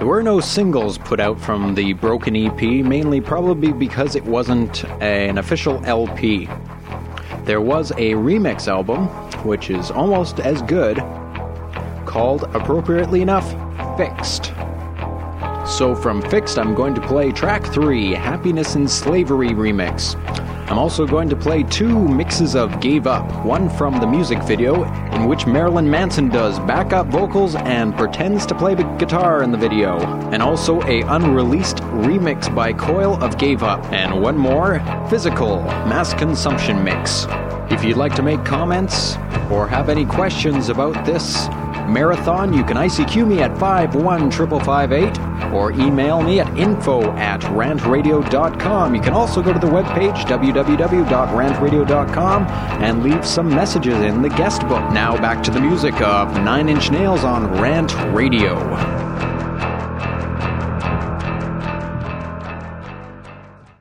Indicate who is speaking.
Speaker 1: There were no singles put out from the Broken EP, mainly probably because it wasn't an official LP. There was a remix album, which is almost as good, called, appropriately enough, Fixed. So from Fixed, I'm going to play track 3, Happiness in Slavery Remix. I'm also going to play 2 mixes of Gave Up, one from the music video, in which Marilyn Manson does backup vocals and pretends to play the guitar in the video, and also a unreleased remix by Coil of Gave Up, and one more, Physical, Mass Consumption Mix. If you'd like to make comments, or have any questions about this marathon, you can ICQ me at 51558 or email me at info@rantradio.com. You can also go to the webpage www.rantradio.com and leave some messages in the guest book. Now back to the music of Nine Inch Nails on Rant Radio.